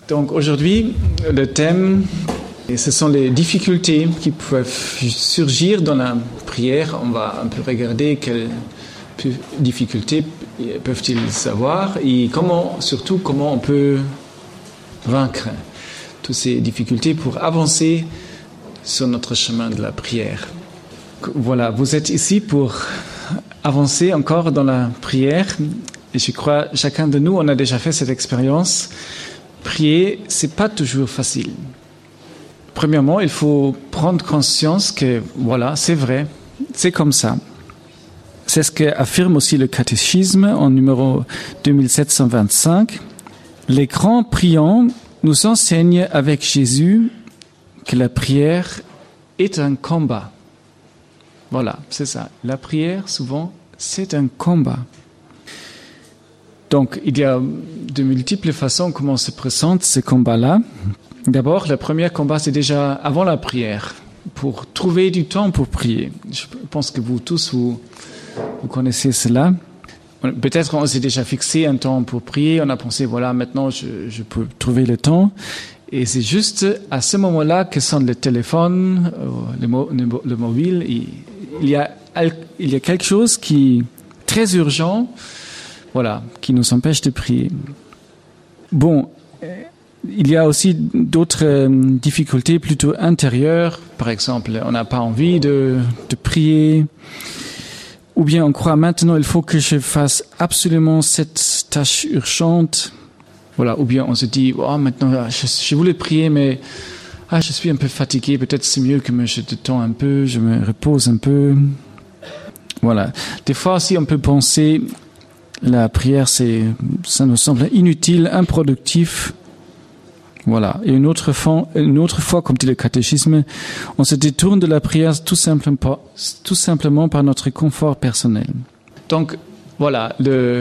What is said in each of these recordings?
Donc aujourd'hui, le thème, ce sont les difficultés qui peuvent surgir dans la prière. On va un peu regarder quelles difficultés peuvent-ils avoir et surtout comment on peut vaincre toutes ces difficultés pour avancer sur notre chemin de la prière. Voilà, vous êtes ici pour avancer encore dans la prière et je crois chacun de nous, on a déjà fait cette expérience. Prier, c'est pas toujours facile. Premièrement, il faut prendre conscience que, voilà, c'est vrai, c'est comme ça. C'est ce qu'affirme aussi le catéchisme en numéro 2725. Les grands priants nous enseignent avec Jésus que la prière est un combat. Voilà, c'est ça. La prière, souvent, c'est un combat. Donc, il y a de multiples façons comment se présente ce combat-là. D'abord, le premier combat, c'est déjà avant la prière, pour trouver du temps pour prier. Je pense que vous tous, vous connaissez cela. Peut-être on s'est déjà fixé un temps pour prier, on a pensé, voilà, maintenant je peux trouver le temps. Et c'est juste à ce moment-là que sonne le téléphone, le mobile. Il y a quelque chose qui est très urgent, voilà, qui nous empêche de prier. Bon, il y a aussi d'autres difficultés plutôt intérieures. Par exemple, on n'a pas envie de prier. Ou bien on croit maintenant, il faut que je fasse absolument cette tâche urgente. Voilà. Ou bien on se dit, oh, maintenant, je voulais prier, mais je suis un peu fatigué. Peut-être c'est mieux que je détends un peu, je me repose un peu. Voilà. Des fois aussi, on peut penser, la prière, ça nous semble inutile, improductif. Voilà. Et une autre fois, comme dit le catéchisme, on se détourne de la prière tout simplement par notre confort personnel. Donc, voilà,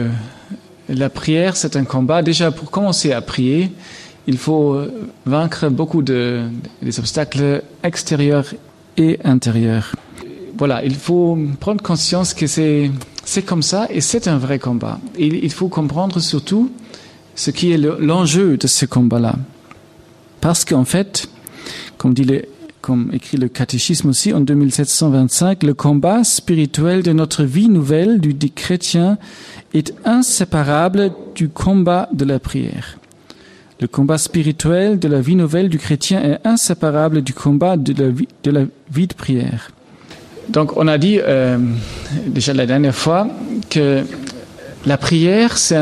la prière, c'est un combat. Déjà, pour commencer à prier, il faut vaincre beaucoup des obstacles extérieurs et intérieurs. Voilà, il faut prendre conscience que c'est comme ça et c'est un vrai combat. Et il faut comprendre surtout ce qui est l'enjeu de ce combat-là. Parce qu'en fait, comme écrit le catéchisme aussi en 2725, le combat spirituel de notre vie nouvelle du chrétien est inséparable du combat de la prière. Le combat spirituel de la vie nouvelle du chrétien est inséparable du combat de la vie de prière. Donc on a dit déjà la dernière fois que la prière, c'est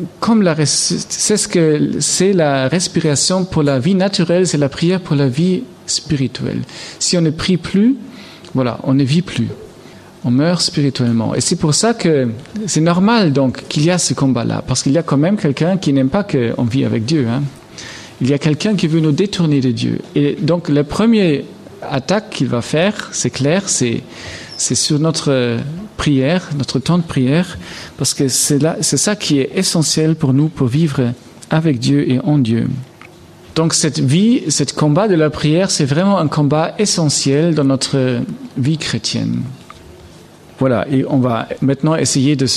la respiration pour la vie naturelle, c'est la prière pour la vie spirituelle. Si on ne prie plus, voilà, on ne vit plus. On meurt spirituellement. Et c'est pour ça que c'est normal donc qu'il y a ce combat-là, parce qu'il y a quand même quelqu'un qui n'aime pas qu'on vit avec Dieu. Hein. Il y a quelqu'un qui veut nous détourner de Dieu. Et donc la première attaque qu'il va faire, c'est clair, c'est sur notre prière, notre temps de prière, parce que c'est ça qui est essentiel pour nous pour vivre avec Dieu et en Dieu. Donc ce combat de la prière, c'est vraiment un combat essentiel dans notre vie chrétienne. Voilà, et on va maintenant essayer de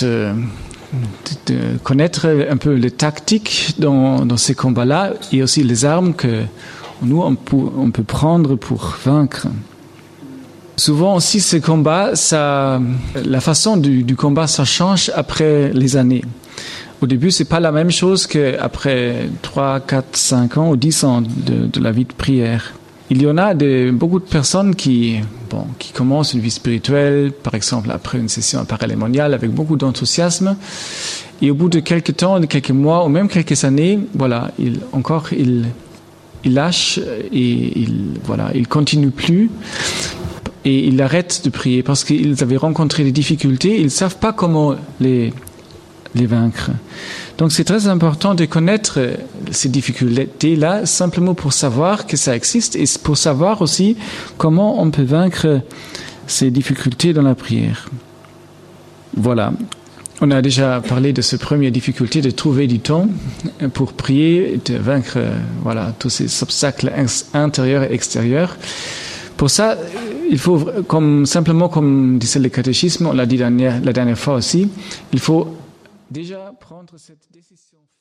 connaître un peu les tactiques dans ces combats-là et aussi les armes que nous on peut prendre pour vaincre. Souvent aussi ces combats, la façon du combat, ça change après les années. Au début, c'est pas la même chose qu'après 3, 4, 5 ans ou 10 ans de la vie de prière. Il y en a beaucoup de personnes qui commencent une vie spirituelle, par exemple après une session paralymoniale avec beaucoup d'enthousiasme, et au bout de quelques temps, de quelques mois ou même quelques années, voilà, ils lâchent et ils continuent plus. Et ils arrêtent de prier parce qu'ils avaient rencontré des difficultés, ils ne savent pas comment les vaincre. Donc c'est très important de connaître ces difficultés-là simplement pour savoir que ça existe et pour savoir aussi comment on peut vaincre ces difficultés dans la prière. Voilà. On a déjà parlé de cette première difficulté de trouver du temps pour prier et de vaincre tous ces obstacles intérieurs et extérieurs. Pour ça, il faut, simplement comme disait le catéchisme, on l'a dit la dernière fois aussi, il faut déjà prendre cette décision.